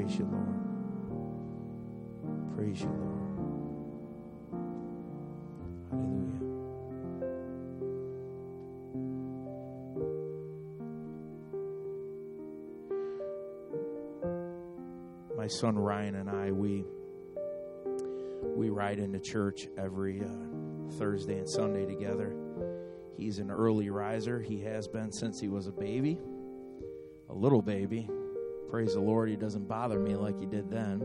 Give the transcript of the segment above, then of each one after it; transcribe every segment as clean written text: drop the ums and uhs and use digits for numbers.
Praise you, Lord. Praise you, Lord. Hallelujah. My son Ryan and I, we ride into church every Thursday and Sunday together. He's an early riser. He has been since he was a baby, a little baby. Praise the Lord, he doesn't bother me like he did then.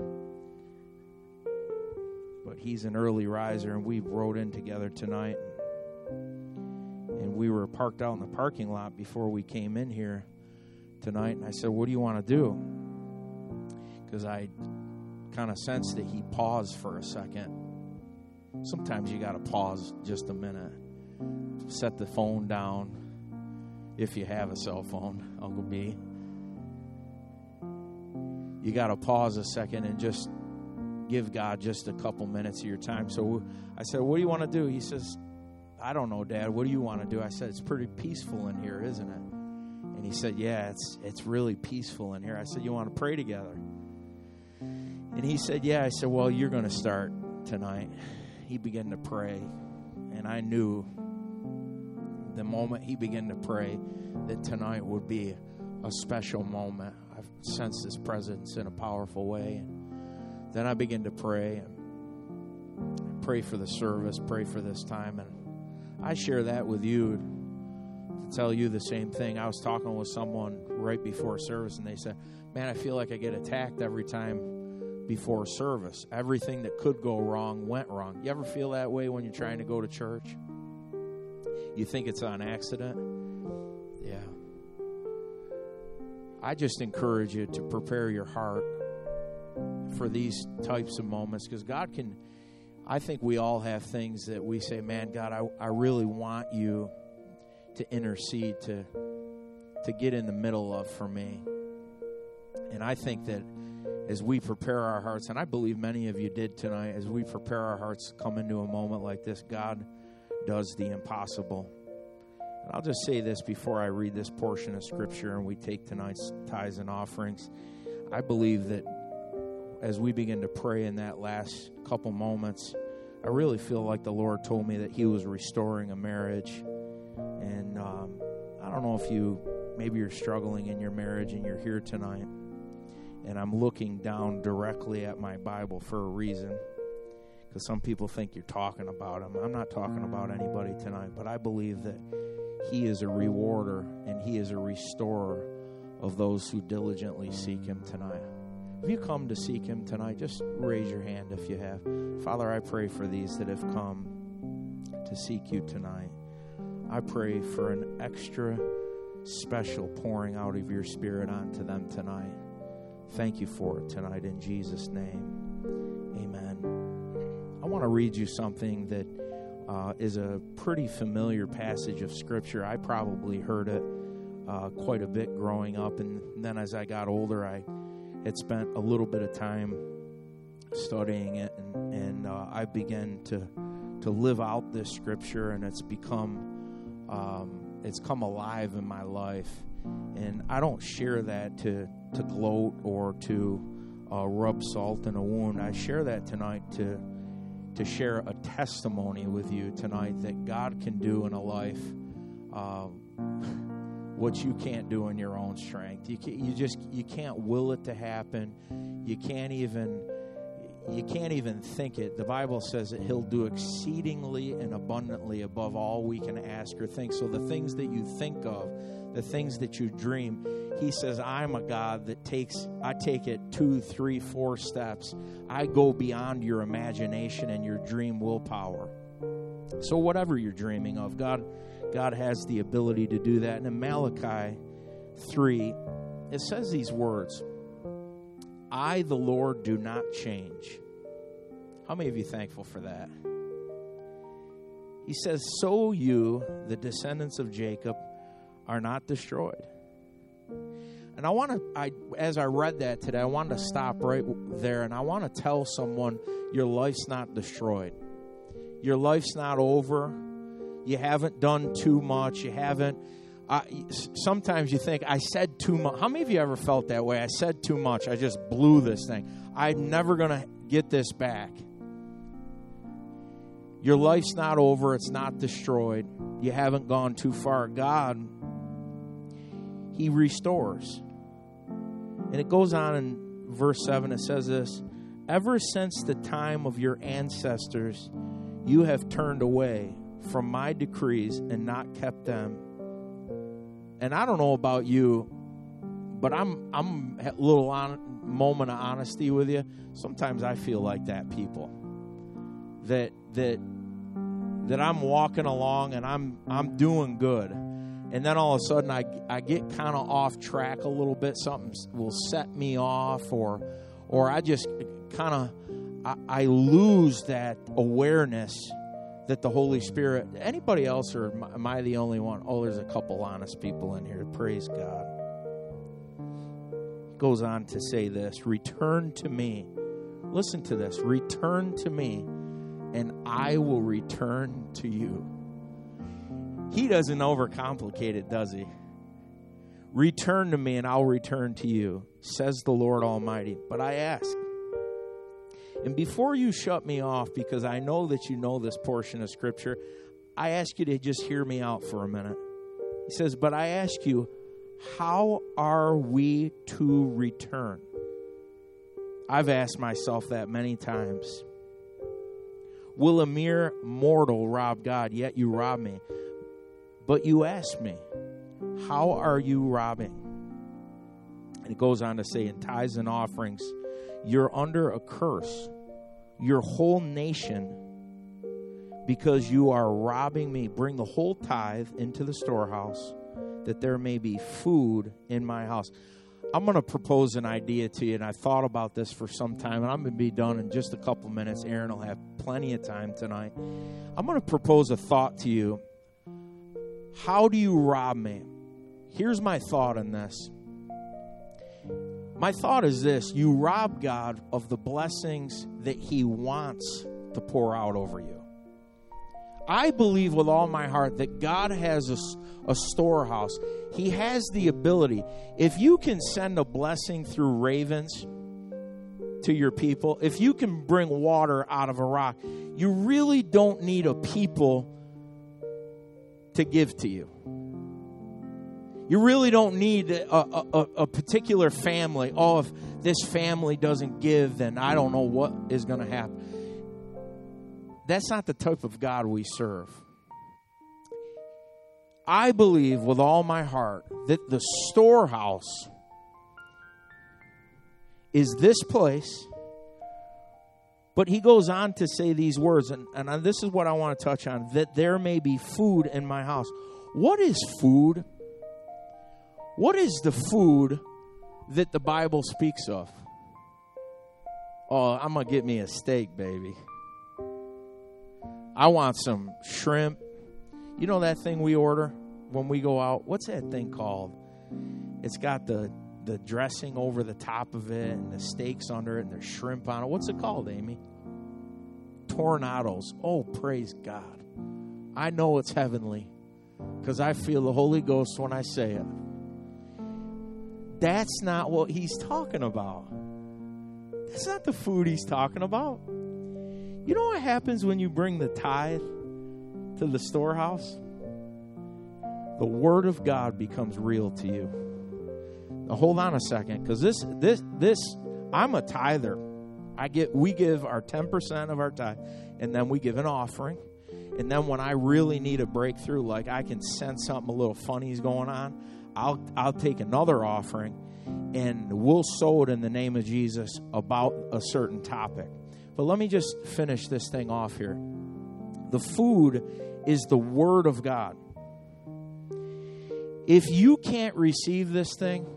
But he's an early riser, and we rode in together tonight. And we were parked out in the parking lot before we came in here tonight. And I said, what do you want to do? Because I kind of sensed that he paused for a second. Sometimes you got to pause just a minute. Set the phone down, if you have a cell phone, Uncle B. You got to pause a second and just give God just a couple minutes of your time. So I said, what do you want to do? He says, I don't know, Dad. What do you want to do? I said, it's pretty peaceful in here, isn't it? And he said, yeah, it's really peaceful in here. I said, you want to pray together? And he said, yeah. I said, well, you're going to start tonight. He began to pray, and I knew the moment he began to pray that tonight would be a special moment. I've sensed his presence in a powerful way. And then I began to pray and pray for the service, pray for this time. And I share that with you to tell you the same thing. I was talking with someone right before service, and they said, man, I feel like I get attacked every time before service. Everything that could go wrong went wrong. You ever feel that way when you're trying to go to church? You think it's on accident? Yeah. I just encourage you to prepare your heart for these types of moments, because God can, I think we all have things that we say, man, God, I really want you to intercede, to get in the middle of for me. And I think that as we prepare our hearts, and I believe many of you did tonight, as we prepare our hearts to come into a moment like this, God does the impossible. And I'll just say this before I read this portion of Scripture and we take tonight's tithes and offerings. I believe that as we begin to pray in that last couple moments, I really feel like the Lord told me that He was restoring a marriage. And I don't know if maybe you're struggling in your marriage and you're here tonight. And I'm looking down directly at my Bible for a reason, because some people think you're talking about them. I'm not talking about anybody tonight, but I believe that He is a rewarder and He is a restorer of those who diligently seek Him tonight. If you come to seek Him tonight, just raise your hand if you have. Father, I pray for these that have come to seek You tonight. I pray for an extra special pouring out of Your Spirit onto them tonight. Thank You for it tonight in Jesus' name. Amen. I want to read you something that is a pretty familiar passage of Scripture. I probably heard it quite a bit growing up, and then as I got older, I had spent a little bit of time studying it, and I began to live out this Scripture, and it's come alive in my life. And I don't share that to gloat or to rub salt in a wound. I share that tonight to share a testimony with you tonight that God can do in a life what you can't do in your own strength. You can't will it to happen. You can't even think it. The Bible says that He'll do exceedingly and abundantly above all we can ask or think. So the things that you think of, the things that you dream, He says, I'm a God that I take it 2, 3, 4 steps. I go beyond your imagination and your dream willpower. So whatever you're dreaming of, God has the ability to do that. And in Malachi 3, it says these words, I, the Lord, do not change. How many of you thankful for that? He says, so you, the descendants of Jacob, are not destroyed. And as I read that today, I wanted to stop right there, and I want to tell someone your life's not destroyed. Your life's not over. You haven't done too much. You haven't Sometimes you think, I said too much. How many of you ever felt that way? I said too much. I just blew this thing. I'm never going to get this back. Your life's not over. It's not destroyed. You haven't gone too far. God, He restores. And it goes on in verse 7. It says this, ever since the time of your ancestors, you have turned away from my decrees and not kept them. And I don't know about you, but I'm a little moment of honesty with you. Sometimes I feel like that, people. That I'm walking along and I'm doing good. And then all of a sudden I get kind of off track a little bit. Something will set me off, or I just kind of I lose that awareness that the Holy Spirit. Anybody else, or am I the only one? Oh, there's a couple honest people in here. Praise God. Goes on to say this, return to me. Listen to this. Return to me, and I will return to you. He doesn't overcomplicate it, does he? Return to me, and I'll return to you, says the Lord Almighty. But I ask, and before you shut me off, because I know that you know this portion of Scripture, I ask you to just hear me out for a minute. He says, but I ask you, how are we to return? I've asked myself that many times. Will a mere mortal rob God? Yet you rob me. But you ask me, how are you robbing? And it goes on to say, in tithes and offerings, you're under a curse, your whole nation, because you are robbing me. Bring the whole tithe into the storehouse, that there may be food in my house. I'm going to propose an idea to you, and I thought about this for some time, and I'm going to be done in just a couple minutes. Aaron will have plenty of time tonight. I'm going to propose a thought to you. How do you rob me? Here's my thought on this. My thought is this: you rob God of the blessings that He wants to pour out over you. I believe with all my heart that God has a storehouse. He has the ability. If you can send a blessing through ravens to your people, if you can bring water out of a rock, you really don't need a people to give to you. You really don't need a particular family. Oh, if this family doesn't give, then I don't know what is going to happen. That's not the type of God we serve. I believe with all my heart that the storehouse is this place. But he goes on to say these words, and this is what I want to touch on, that there may be food in my house. What is food? What is the food that the Bible speaks of? Oh, I'm going to get me a steak, baby. I want some shrimp. You know that thing we order when we go out? What's that thing called? It's got the dressing over the top of it and the steaks under it and there's shrimp on it. What's it called, Amy? Tornadoes. Oh, praise God. I know it's heavenly because I feel the Holy Ghost when I say it. That's not what he's talking about. That's not the food he's talking about. You know what happens when you bring the tithe to the storehouse? The Word of God becomes real to you. Now, hold on a second, because this, I'm a tither. We give our 10% of our tithe, and then we give an offering. And then when I really need a breakthrough, like I can sense something a little funny is going on, I'll take another offering, and we'll sow it in the name of Jesus about a certain topic. But let me just finish this thing off here. The food is the Word of God. If you can't receive this thing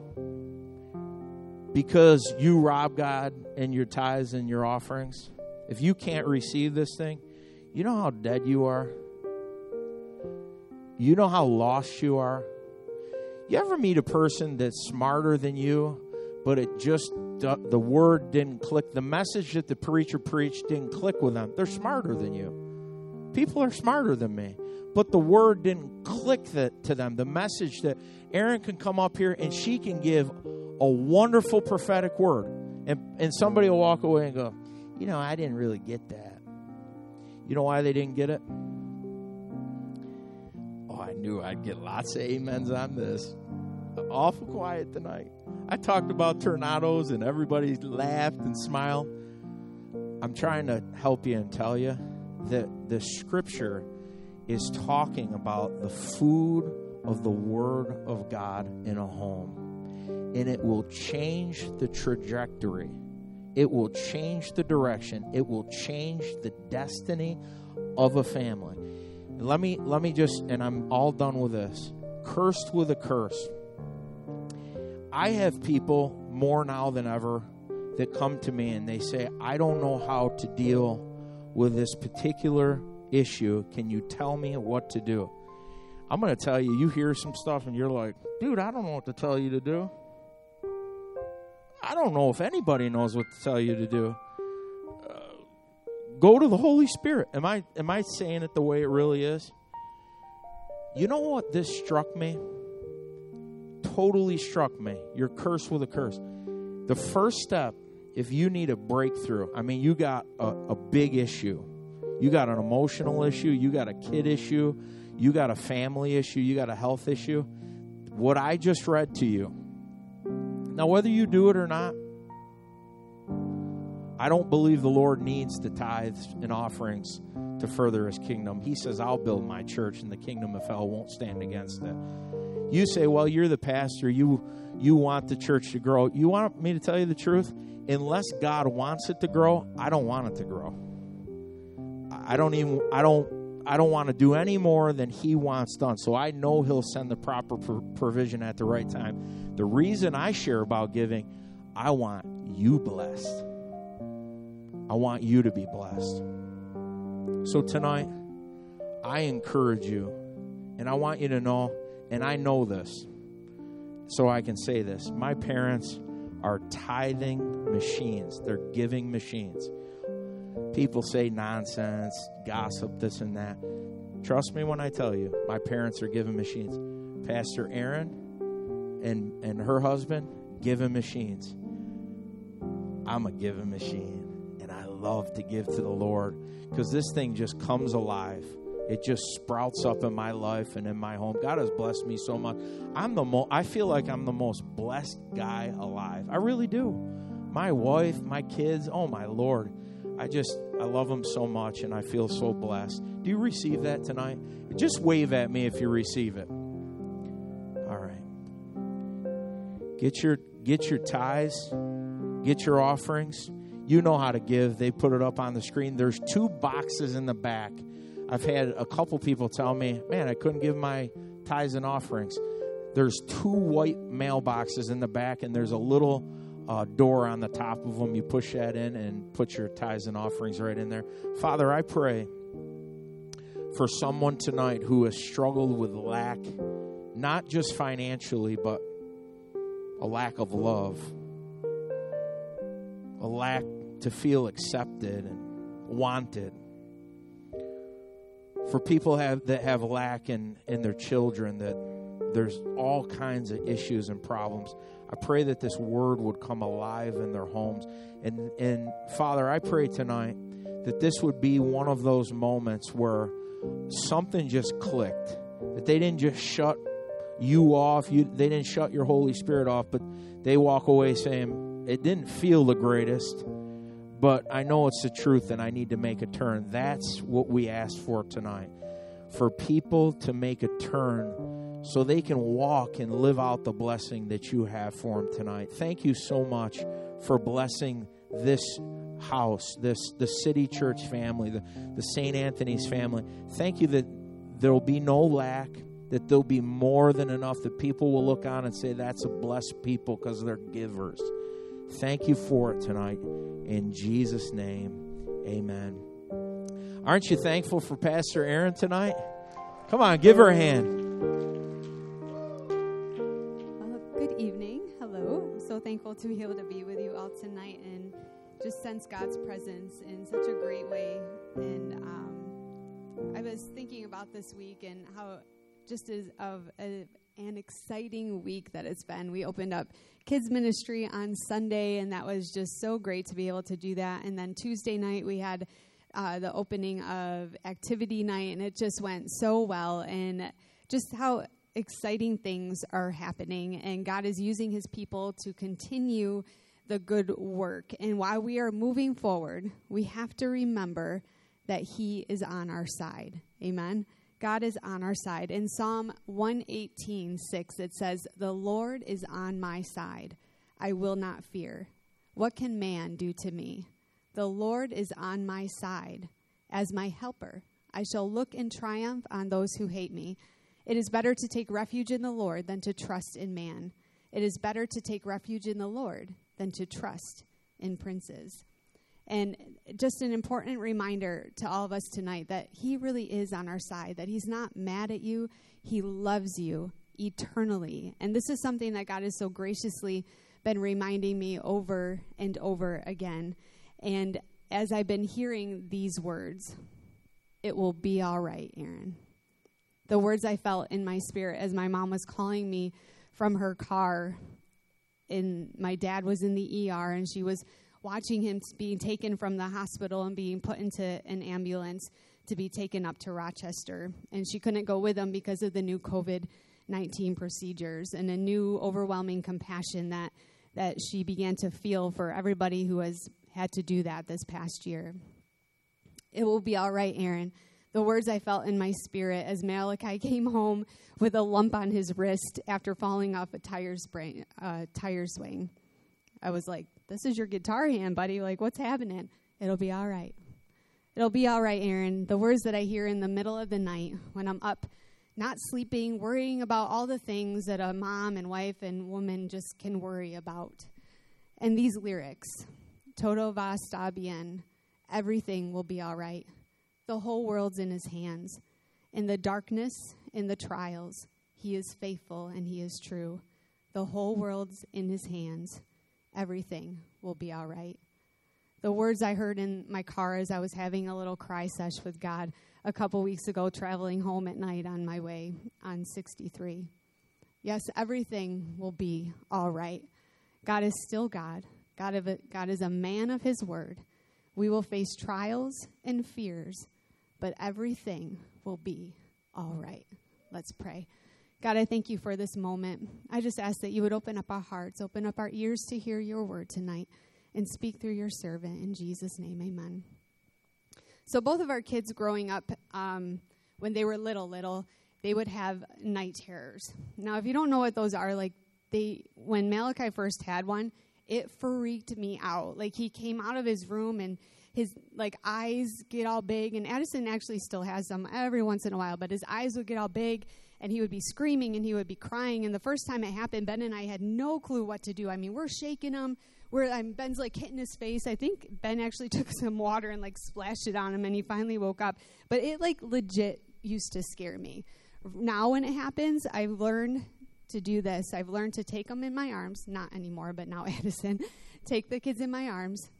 because you rob God in your tithes and your offerings, if you can't receive this thing, you know how dead you are? You know how lost you are? You ever meet a person that's smarter than you, but it just, the word didn't click. The message that the preacher preached didn't click with them. They're smarter than you. People are smarter than me. but the word didn't click to them. The message that Erin can come up here and she can give a wonderful prophetic word. And somebody will walk away and go, I didn't really get that. You know why they didn't get it? Oh, I knew I'd get lots of amens on this. Awful quiet tonight. I talked about tornadoes and everybody laughed and smiled. I'm trying to help you and tell you that the scripture is talking about the food of the word of God in a home. And it will change the trajectory. It will change the direction. It will change the destiny of a family. And let me just, and I'm all done with this. Cursed with a curse. I have people more now than ever that come to me and they say, I don't know how to deal with this particular issue. Can you tell me what to do? I'm going to tell you, you hear some stuff and you're like, dude, I don't know what to tell you to do. I don't know if anybody knows what to tell you to do. Go to the Holy Spirit. Am I saying it the way it really is? You know what this struck me? Totally struck me. You're cursed with a curse. The first step, if you need a breakthrough, you got a big issue. You got an emotional issue. You got a kid issue. You got a family issue. You got a health issue. What I just read to you. Now, whether you do it or not, I don't believe the Lord needs the tithes and offerings to further his kingdom. He says, I'll build my church and the kingdom of hell won't stand against it. You say, well, you're the pastor. You want the church to grow. You want me to tell you the truth? Unless God wants it to grow, I don't want it to grow. I don't want to do any more than he wants done. So I know he'll send the proper provision at the right time. The reason I share about giving, I want you blessed. I want you to be blessed. So tonight, I encourage you, and I want you to know, and I know this, so I can say this. My parents are tithing machines. They're giving machines. People say nonsense, gossip, this and that. Trust me when I tell you, my parents are giving machines. Pastor Erin and her husband, giving machines. I'm a giving machine, and I love to give to the Lord because this thing just comes alive. It just sprouts up in my life and in my home. God has blessed me so much. I feel like I'm the most blessed guy alive. I really do. My wife, my kids, oh my Lord. I love them so much, and I feel so blessed. Do you receive that tonight? Just wave at me if you receive it. All right. Get your tithes. Get your offerings. You know how to give. They put it up on the screen. There's 2 boxes in the back. I've had a couple people tell me, man, I couldn't give my tithes and offerings. There's 2 white mailboxes in the back, and there's a little door on the top of them. You push that in and put your tithes and offerings right in there. Father, I pray for someone tonight who has struggled with lack, not just financially, but a lack of love, a lack to feel accepted and wanted. For people that have lack in their children, that there's all kinds of issues and problems. I pray that this word would come alive in their homes. And Father, I pray tonight that this would be one of those moments where something just clicked. That they didn't just shut you off. They didn't shut your Holy Spirit off, but they walk away saying, it didn't feel the greatest, but I know it's the truth and I need to make a turn. That's what we ask for tonight. For people to make a turn so they can walk and live out the blessing that you have for them tonight. Thank you so much for blessing this house, the City Church family, the St. Anthony's family. Thank you that there will be no lack, that there'll be more than enough, that people will look on and say, that's a blessed people because they're givers. Thank you for it tonight. In Jesus' name, amen. Aren't you thankful for Pastor Erin tonight? Come on, give her a hand. Good evening. Hello. I'm so thankful to be able to be with you all tonight and just sense God's presence in such a great way. And I was thinking about this week and how just as of an exciting week that it's been. We opened up kids ministry on Sunday, and that was just so great to be able to do that. And then Tuesday night we had the opening of activity night, and it just went so well. And just how exciting things are happening, and God is using his people to continue the good work. And while we are moving forward, we have to remember that he is on our side. Amen. God is on our side. In Psalm 118:6, it says, "The Lord is on my side. I will not fear. What can man do to me? The Lord is on my side as my helper. I shall look in triumph on those who hate me. It is better to take refuge in the Lord than to trust in man. It is better to take refuge in the Lord than to trust in princes." And just an important reminder to all of us tonight that he really is on our side, that he's not mad at you. He loves you eternally. And this is something that God has so graciously been reminding me over and over again. And as I've been hearing these words, it will be all right, Aaron. The words I felt in my spirit as my mom was calling me from her car, and my dad was in the ER, and she was watching him being taken from the hospital and being put into an ambulance to be taken up to Rochester. And she couldn't go with him because of the new COVID-19 procedures and a new overwhelming compassion that she began to feel for everybody who has had to do that this past year. It will be all right, Aaron. The words I felt in my spirit as Malachi came home with a lump on his wrist after falling off a tire swing. I was like, "This is your guitar hand, buddy. Like, what's happening?" It'll be all right. It'll be all right, Aaron. The words that I hear in the middle of the night when I'm up, not sleeping, worrying about all the things that a mom and wife and woman just can worry about. And these lyrics, "Todo va estar bien. Everything will be all right. The whole world's in his hands. In the darkness, in the trials, he is faithful and he is true. The whole world's in his hands. Everything will be all right." The words I heard in my car as I was having a little cry sesh with God a couple weeks ago, traveling home at night on my way on 63. Yes, everything will be all right. God is still God. God is a man of his word. We will face trials and fears, but everything will be all right. Let's pray. God, I thank you for this moment. I just ask that you would open up our hearts, open up our ears to hear your word tonight, and speak through your servant. In Jesus' name, amen. So both of our kids growing up, when they were little, they would have night terrors. Now, if you don't know what those are, when Malachi first had one, it freaked me out. Like, he came out of his room and his eyes get all big, and Addison actually still has them every once in a while, but his eyes would get all big, and he would be screaming, and he would be crying. And the first time it happened, Ben and I had no clue what to do. I mean, we're shaking him. Ben's hitting his face. I think Ben actually took some water and splashed it on him, and he finally woke up. But it legit used to scare me. Now when it happens, I've learned to do this. I've learned to take them in my arms. Not anymore, but now Addison. Take the kids in my arms.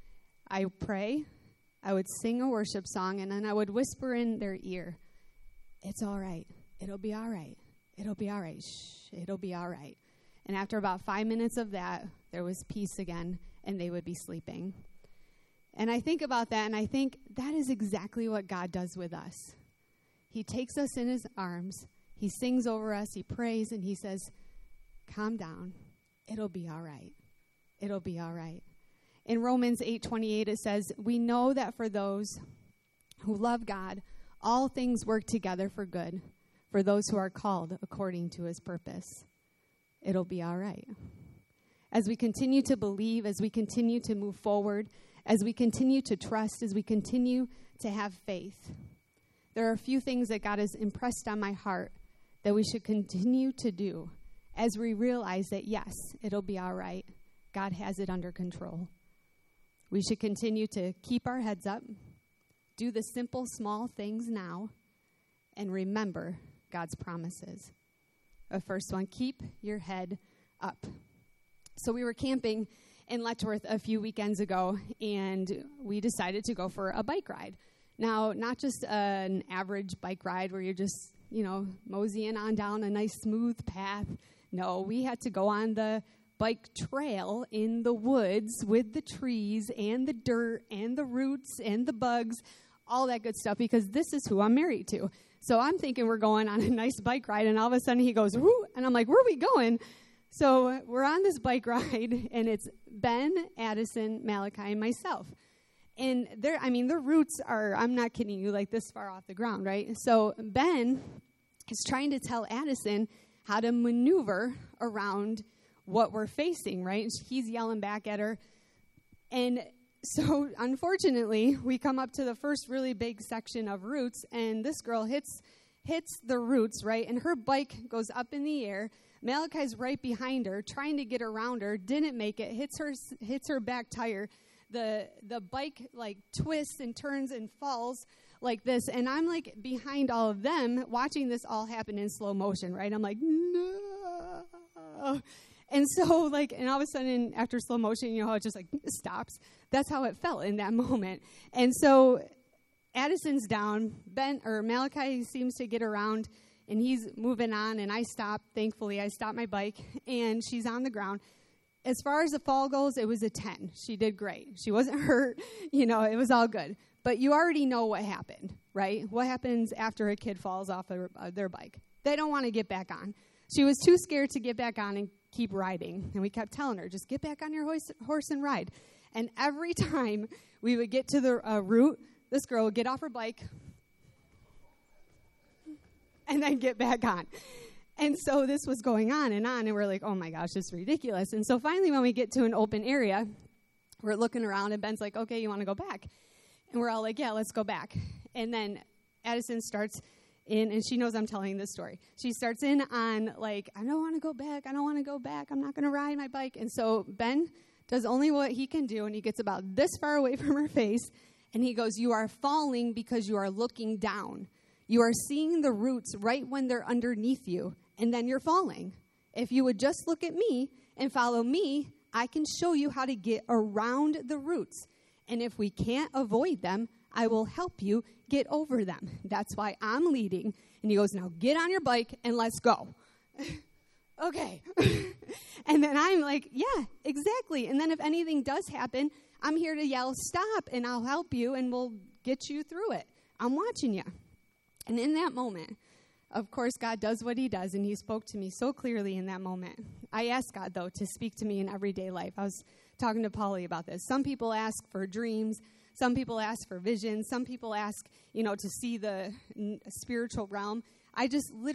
I pray. I would sing a worship song, and then I would whisper in their ear, "It's all right. It'll be all right. It'll be all right. Shh, it'll be all right." And after about 5 minutes of that, there was peace again, and they would be sleeping. And I think about that, and I think that is exactly what God does with us. He takes us in his arms. He sings over us. He prays, and he says, "Calm down. It'll be all right. It'll be all right." In Romans 8:28, it says, "We know that for those who love God, all things work together for good, for those who are called according to his purpose." It'll be all right. As we continue to believe, as we continue to move forward, as we continue to trust, as we continue to have faith, there are a few things that God has impressed on my heart that we should continue to do as we realize that, yes, it'll be all right. God has it under control. We should continue to keep our heads up, do the simple, small things now, and remember God's promises. The first one, keep your head up. So we were camping in Letchworth a few weekends ago, and we decided to go for a bike ride. Now, not just an average bike ride where you're just, moseying on down a nice smooth path. No, we had to go on the bike trail in the woods with the trees and the dirt and the roots and the bugs, all that good stuff, because this is who I'm married to. So I'm thinking we're going on a nice bike ride, and all of a sudden he goes, whoo, and I'm like, where are we going? So we're on this bike ride, and it's Ben, Addison, Malachi, and myself. And the roots are, I'm not kidding you, like this far off the ground, right? So Ben is trying to tell Addison how to maneuver around what we're facing, right? He's yelling back at her. And so, unfortunately, we come up to the first really big section of roots, and this girl hits the roots, right? And her bike goes up in the air. Malachi's right behind her, trying to get around her, didn't make it, hits her back tire. The bike, like, twists and turns and falls like this, and I'm, like, behind all of them, watching this all happen in slow motion, right? I'm like, no. And so, and all of a sudden, after slow motion, how it just, stops. That's how it felt in that moment. And so Addison's down. Malachi seems to get around, and he's moving on, and I stop. Thankfully, I stop my bike, and she's on the ground. As far as the fall goes, it was a 10. She did great. She wasn't hurt. It was all good. But you already know what happened, right? What happens after a kid falls off their bike? They don't want to get back on. She was too scared to get back on and keep riding. And we kept telling her, just get back on your horse and ride. And every time we would get to the route, this girl would get off her bike and then get back on. And so this was going on, and we're like, oh, my gosh, this is ridiculous. And so finally when we get to an open area, we're looking around, and Ben's like, okay, you want to go back? And we're all like, yeah, let's go back. And then Addison starts in, and she knows I'm telling this story. She starts in on, I don't want to go back. I'm not going to ride my bike. And so Ben does only what he can do, and he gets about this far away from her face, and he goes, you are falling because you are looking down. You are seeing the roots right when they're underneath you, and then you're falling. If you would just look at me and follow me, I can show you how to get around the roots. And if we can't avoid them, I will help you get over them. That's why I'm leading. And he goes, now get on your bike and let's go. Okay. And then I'm like, yeah, exactly. And then if anything does happen, I'm here to yell, stop, and I'll help you, and we'll get you through it. I'm watching you. And in that moment, of course, God does what he does, and he spoke to me so clearly in that moment. I asked God, though, to speak to me in everyday life. I was talking to Polly about this. Some people ask for dreams. Some people ask for visions. Some people ask, to see the spiritual realm. I've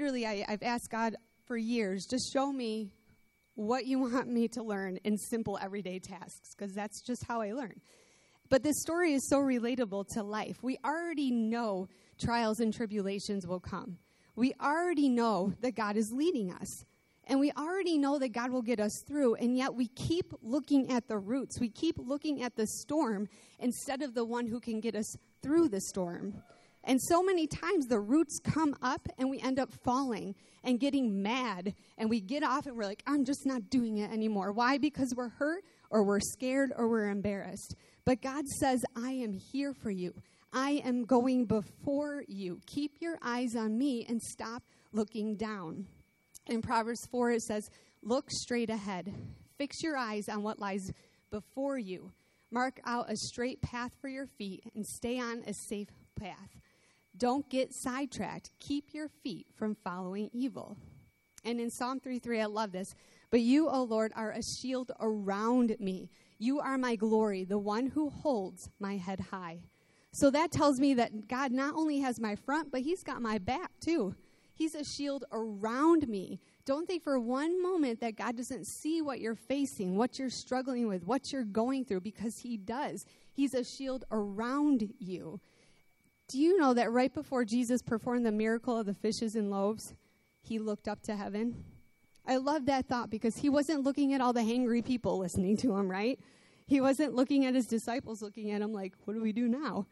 asked God for years, just show me what you want me to learn in simple everyday tasks, because that's just how I learn. But this story is so relatable to life. We already know trials and tribulations will come. We already know that God is leading us. And we already know that God will get us through, and yet we keep looking at the roots. We keep looking at the storm instead of the one who can get us through the storm. And so many times the roots come up, and we end up falling and getting mad, and we get off, and we're like, I'm just not doing it anymore. Why? Because we're hurt, or we're scared, or we're embarrassed. But God says, I am here for you. I am going before you. Keep your eyes on me and stop looking down. In Proverbs 4, it says, look straight ahead. Fix your eyes on what lies before you. Mark out a straight path for your feet and stay on a safe path. Don't get sidetracked. Keep your feet from following evil. And in Psalm 3:3, I love this. But you, O Lord, are a shield around me. You are my glory, the one who holds my head high. So that tells me that God not only has my front, but he's got my back too. He's a shield around me. Don't think for one moment that God doesn't see what you're facing, what you're struggling with, what you're going through, because he does. He's a shield around you. Do you know that right before Jesus performed the miracle of the fishes and loaves, he looked up to heaven? I love that thought, because he wasn't looking at all the hangry people listening to him, right? He wasn't looking at his disciples looking at him like, what do we do now?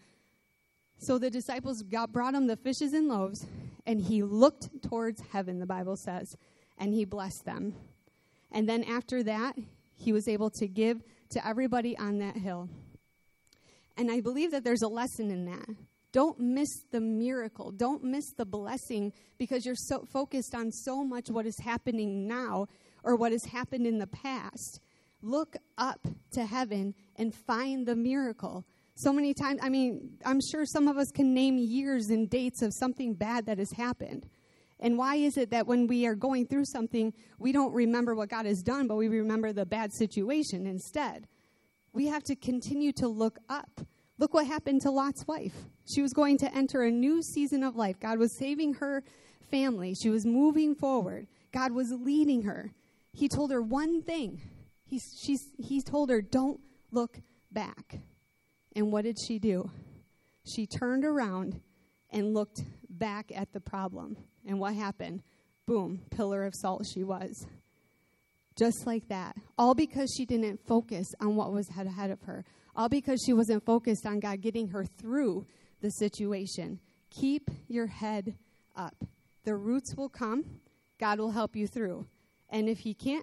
So the disciples brought him the fishes and loaves, and he looked towards heaven, the Bible says, and he blessed them. And then after that, he was able to give to everybody on that hill. And I believe that there's a lesson in that. Don't miss the miracle. Don't miss the blessing because you're so focused on so much what is happening now or what has happened in the past. Look up to heaven and find the miracle. So many times, I'm sure some of us can name years and dates of something bad that has happened. And why is it that when we are going through something, we don't remember what God has done, but we remember the bad situation instead? We have to continue to look up. Look what happened to Lot's wife. She was going to enter a new season of life. God was saving her family. She was moving forward. God was leading her. He told her one thing. He told her, don't look back. And what did she do? She turned around and looked back at the problem. And what happened? Boom, pillar of salt she was. Just like that. All because she didn't focus on what was ahead of her. All because she wasn't focused on God getting her through the situation. Keep your head up. The roots will come. God will help you through. And if he can't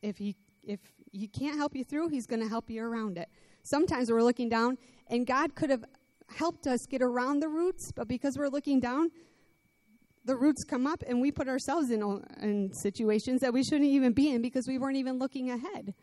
help you through, he's going to help you around it. Sometimes we're looking down, and God could have helped us get around the roots, but because we're looking down, the roots come up, and we put ourselves in situations that we shouldn't even be in because we weren't even looking ahead.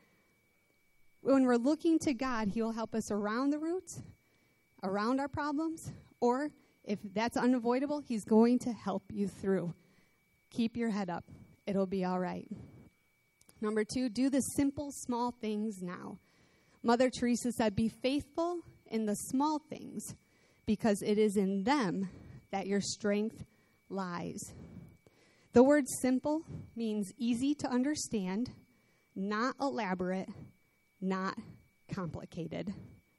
When we're looking to God, he'll help us around the roots, around our problems, or if that's unavoidable, he's going to help you through. Keep your head up. It'll be all right. Number 2, do the simple, small things now. Mother Teresa said, be faithful in the small things because it is in them that your strength lies. The word simple means easy to understand, not elaborate, not complicated.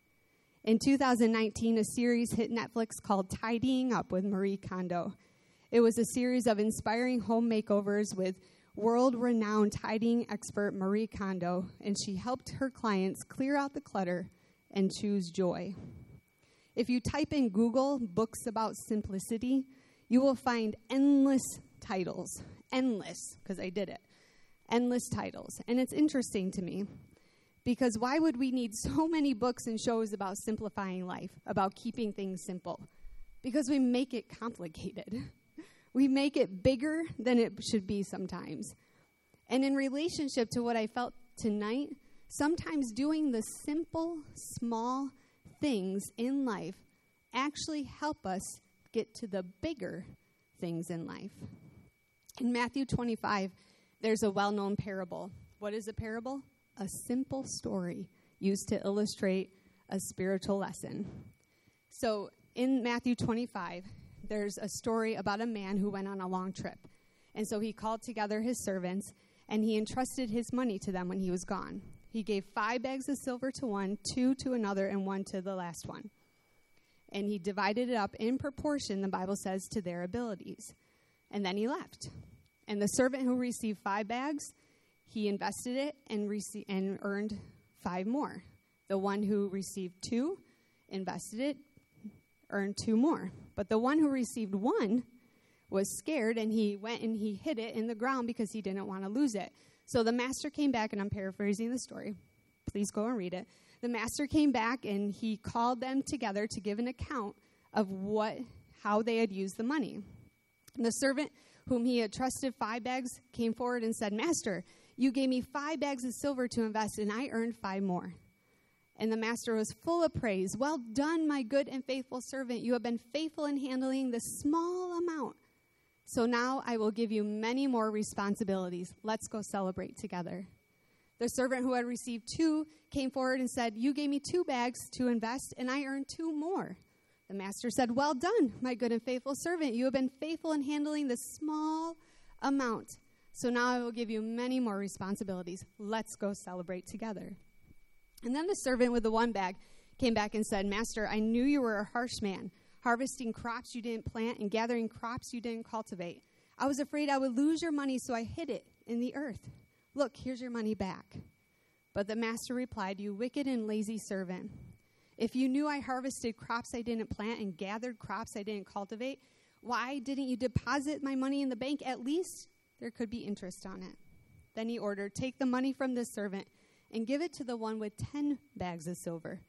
In 2019, a series hit Netflix called Tidying Up with Marie Kondo. It was a series of inspiring home makeovers with world-renowned tidying expert Marie Kondo, and she helped her clients clear out the clutter and choose joy. If you type in Google books about simplicity, you will find endless titles. Endless, because I did it. Endless titles. And it's interesting to me, because why would we need so many books and shows about simplifying life, about keeping things simple? Because we make it complicated. We make it bigger than it should be sometimes. And in relationship to what I felt tonight, sometimes doing the simple, small things in life actually help us get to the bigger things in life. In Matthew 25, there's a well-known parable. What is a parable? A simple story used to illustrate a spiritual lesson. So in Matthew 25, there's a story about a man who went on a long trip. And so he called together his servants, and he entrusted his money to them when he was gone. He gave 5 bags of silver to one, 2 to another, and 1 to the last one. And he divided it up in proportion, the Bible says, to their abilities. And then he left. And the servant who received 5 bags, he invested it and earned 5 more. The one who received 2 invested it, earned 2 more. But the one who received 1 was scared, and he went and he hid it in the ground because he didn't want to lose it. So the master came back, and I'm paraphrasing the story. Please go and read it. The master came back, and he called them together to give an account of how they had used the money. And the servant whom he had trusted 5 bags came forward and said, "Master, you gave me 5 bags of silver to invest, and I earned 5 more." And the master was full of praise. "Well done, my good and faithful servant. You have been faithful in handling this small amount. So now I will give you many more responsibilities. Let's go celebrate together." The servant who had received 2 came forward and said, "You gave me 2 bags to invest, and I earned 2 more." The master said, "Well done, my good and faithful servant. You have been faithful in handling this small amount. So now I will give you many more responsibilities. Let's go celebrate together." And then the servant with the 1 bag came back and said, "Master, I knew you were a harsh man, harvesting crops you didn't plant and gathering crops you didn't cultivate. I was afraid I would lose your money, so I hid it in the earth. Look, here's your money back." But the master replied, "You wicked and lazy servant. If you knew I harvested crops I didn't plant and gathered crops I didn't cultivate, why didn't you deposit my money in the bank? At least there could be interest on it." Then he ordered, "Take the money from this servant and give it to the one with 10 bags of silver.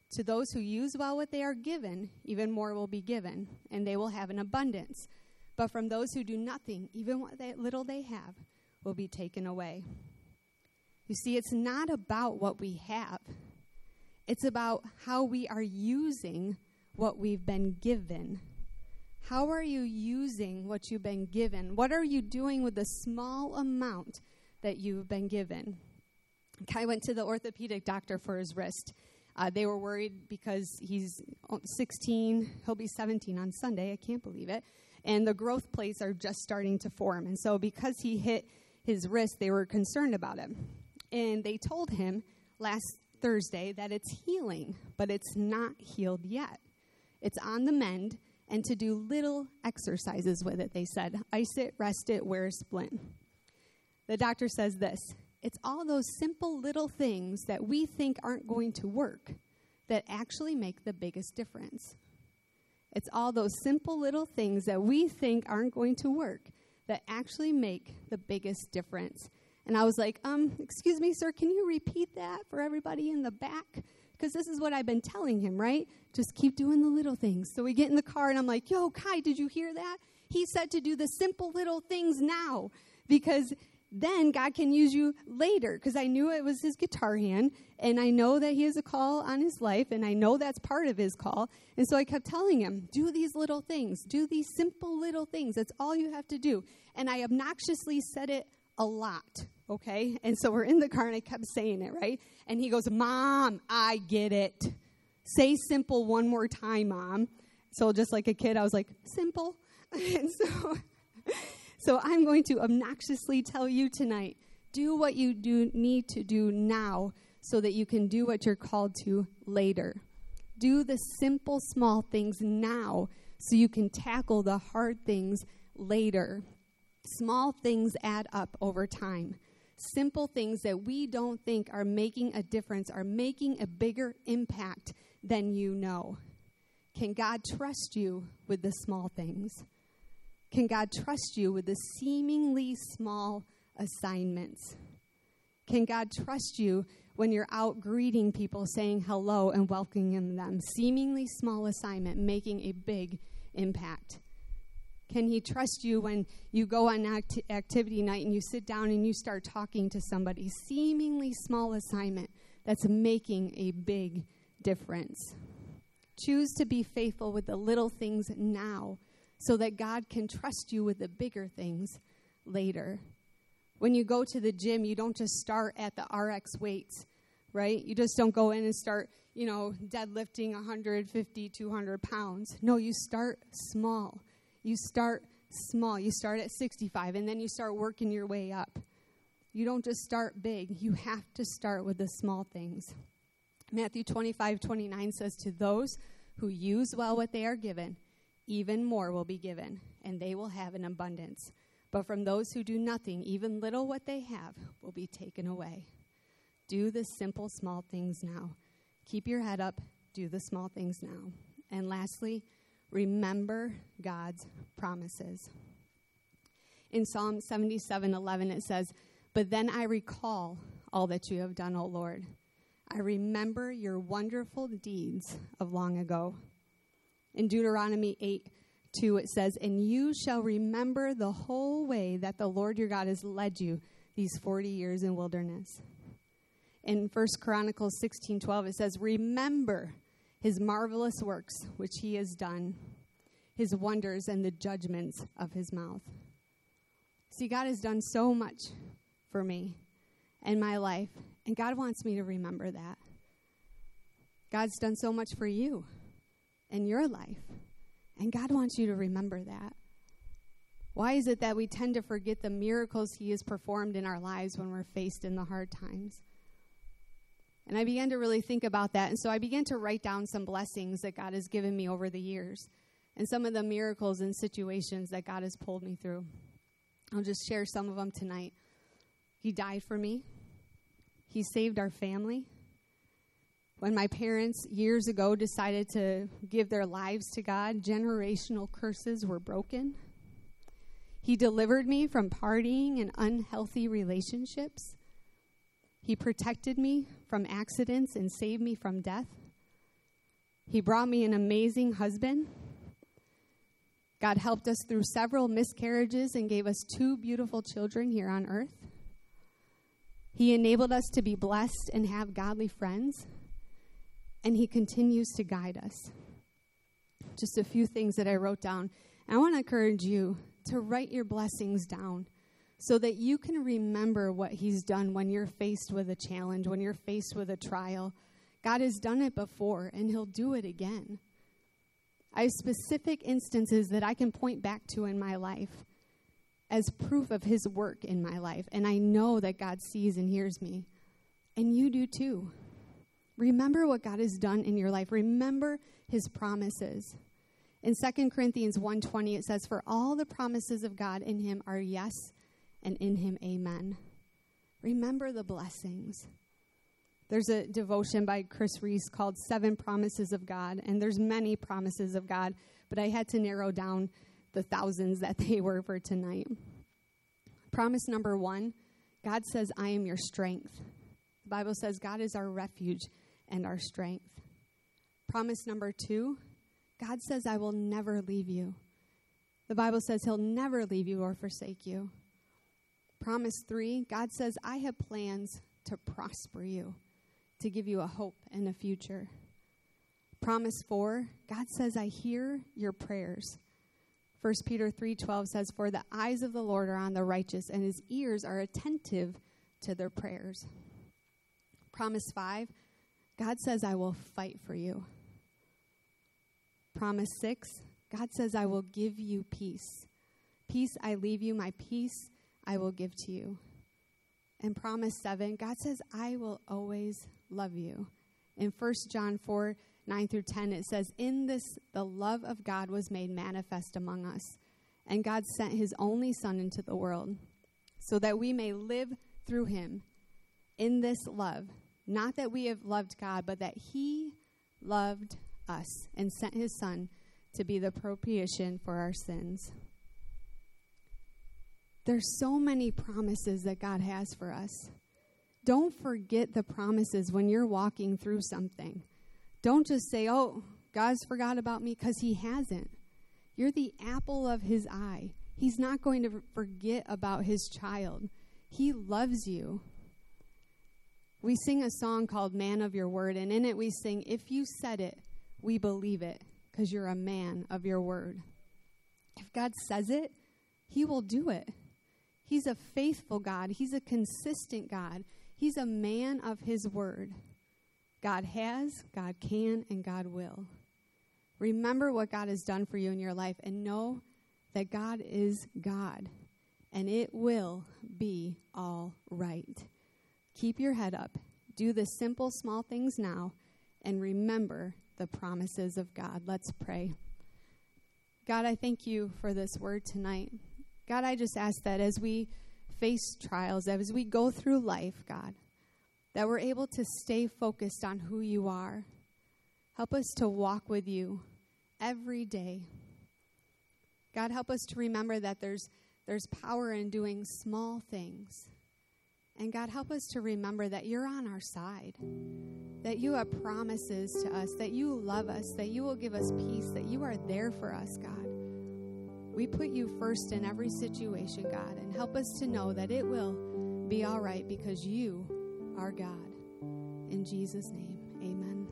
To those who use well what they are given, even more will be given, and they will have an abundance. But from those who do nothing, even what little they have, will be taken away. You see, it's not about what we have. It's about how we are using what we've been given. How are you using what you've been given? What are you doing with the small amount that you've been given? Kai went to the orthopedic doctor for his wrist. They were worried because he's 16. He'll be 17 on Sunday. I can't believe it. And the growth plates are just starting to form. And so because he hit his wrist, they were concerned about him. And they told him last Thursday that it's healing, but it's not healed yet. It's on the mend, and to do little exercises with it, they said. Ice it, rest it, wear a splint. The doctor says this: it's all those simple little things that we think aren't going to work that actually make the biggest difference. It's all those simple little things that we think aren't going to work that actually make the biggest difference. And I was like, excuse me, sir, can you repeat that for everybody in the back? Because this is what I've been telling him, right? Just keep doing the little things. So we get in the car, and I'm like, yo, Kai, did you hear that? He said to do the simple little things now, because then God can use you later, because I knew it was his guitar hand, and I know that he has a call on his life, and I know that's part of his call. And so I kept telling him, do these little things. Do these simple little things. That's all you have to do. And I obnoxiously said it a lot, okay? And so we're in the car, and I kept saying it, right? And he goes, Mom, I get it. Say simple one more time, Mom. So just like a kid, I was like, simple. And so I'm going to obnoxiously tell you tonight, do what you do need to do now so that you can do what you're called to later. Do the simple, small things now so you can tackle the hard things later. Small things add up over time. Simple things that we don't think are making a difference are making a bigger impact than you know. Can God trust you with the small things? Can God trust you with the seemingly small assignments? Can God trust you when you're out greeting people, saying hello and welcoming them? Seemingly small assignment, making a big impact. Can he trust you when you go on activity night and you sit down and you start talking to somebody? Seemingly small assignment that's making a big difference. Choose to be faithful with the little things now so that God can trust you with the bigger things later. When you go to the gym, you don't just start at the RX weights, right? You just don't go in and start, deadlifting 150, 200 pounds. No, you start small. You start small. You start at 65, and then you start working your way up. You don't just start big. You have to start with the small things. Matthew 25:29 says, to those who use well what they are given, even more will be given, and they will have an abundance. But from those who do nothing, even little what they have will be taken away. Do the simple, small things now. Keep your head up. Do the small things now. And lastly, remember God's promises. In Psalm 77:11, it says, but then I recall all that you have done, O Lord. I remember your wonderful deeds of long ago. In Deuteronomy 8:2, it says, and you shall remember the whole way that the Lord your God has led you these 40 years in wilderness. In 1 Chronicles 16:12, it says, remember his marvelous works, which he has done, his wonders and the judgments of his mouth. See, God has done so much for me and my life, and God wants me to remember that. God's done so much for you and your life, and God wants you to remember that. Why is it that we tend to forget the miracles he has performed in our lives when we're faced in the hard times? And I began to really think about that. And so I began to write down some blessings that God has given me over the years and some of the miracles and situations that God has pulled me through. I'll just share some of them tonight. He died for me. He saved our family. When my parents years ago decided to give their lives to God, generational curses were broken. He delivered me from partying and unhealthy relationships. He protected me from accidents and saved me from death. He brought me an amazing husband. God helped us through several miscarriages and gave us 2 beautiful children here on earth. He enabled us to be blessed and have godly friends. And he continues to guide us. Just a few things that I wrote down. I want to encourage you to write your blessings down so that you can remember what he's done when you're faced with a challenge, when you're faced with a trial. God has done it before, and he'll do it again. I have specific instances that I can point back to in my life as proof of his work in my life. And I know that God sees and hears me. And you do too. Remember what God has done in your life. Remember his promises. In 2 Corinthians 1:20, it says, "For all the promises of God in him are yes, and in him amen." Remember the blessings. There's a devotion by Chris Reese called 7 Promises of God, and there's many promises of God, but I had to narrow down the thousands that they were for tonight. Promise number 1, God says, "I am your strength." The Bible says God is our refuge and our strength. Promise number 2, God says, "I will never leave you." The Bible says he'll never leave you or forsake you. Promise 3, God says, "I have plans to prosper you, to give you a hope and a future." Promise 4, God says, "I hear your prayers." 1 Peter 3:12 says, "For the eyes of the Lord are on the righteous, and his ears are attentive to their prayers." Promise 5, God says, "I will fight for you." Promise 6, God says, "I will give you peace. Peace I leave you, my peace I will give to you." And promise 7, God says, "I will always love you." In 1 John 4:9-10, it says, "In this the love of God was made manifest among us, and God sent his only Son into the world, so that we may live through him in this love. Not that we have loved God, but that he loved us and sent his Son to be the propitiation for our sins." There's so many promises that God has for us. Don't forget the promises when you're walking through something. Don't just say, "Oh, God's forgot about me," because he hasn't. You're the apple of his eye. He's not going to forget about his child. He loves you. We sing a song called "Man of Your Word," and in it we sing, "If you said it, we believe it, because you're a man of your word." If God says it, he will do it. He's a faithful God. He's a consistent God. He's a man of his word. God has, God can, and God will. Remember what God has done for you in your life and know that God is God, and it will be all right. Keep your head up. Do the simple, small things now, and remember the promises of God. Let's pray. God, I thank you for this word tonight. God, I just ask that as we face trials, as we go through life, God, that we're able to stay focused on who you are. Help us to walk with you every day. God, help us to remember that there's power in doing small things. And God, help us to remember that you're on our side, that you have promises to us, that you love us, that you will give us peace, that you are there for us, God. We put you first in every situation, God, and help us to know that it will be all right because you are God. In Jesus' name, amen.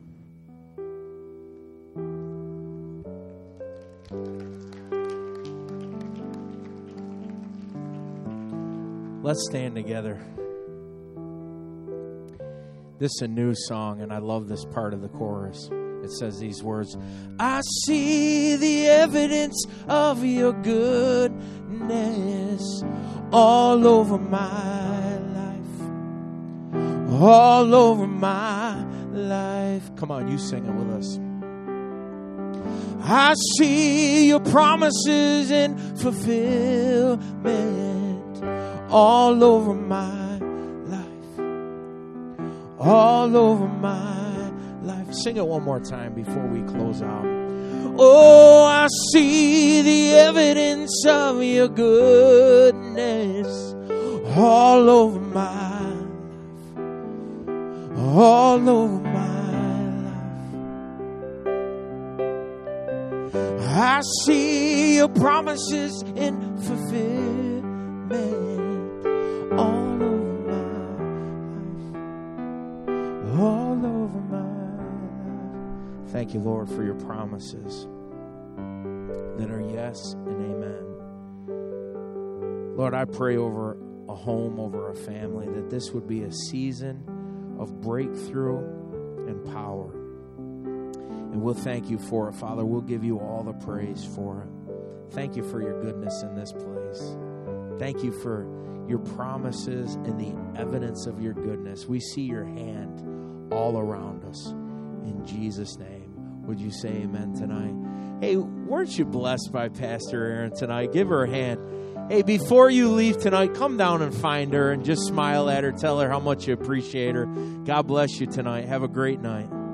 Let's stand together. This is a new song, and I love this part of the chorus. It says these words: "I see the evidence of your goodness all over my life, all over my life." Come on, you sing it with us. I see your promises in fulfillment all over my life, all over my life. Sing it one more time before we close out. Oh, I see the evidence of your goodness all over my life, all over my life. I see your promises in fulfillment all over my life, all over my life. Thank you, Lord, for your promises that are yes and amen. Lord, I pray over a home, over a family, that this would be a season of breakthrough and power. And we'll thank you for it, Father. We'll give you all the praise for it. Thank you for your goodness in this place. Thank you for your promises and the evidence of your goodness. We see your hand all around us. In Jesus' name, would you say amen tonight? Hey, weren't you blessed by Pastor Erin tonight? Give her a hand. Hey, before you leave tonight, come down and find her and just smile at her. Tell her how much you appreciate her. God bless you tonight. Have a great night.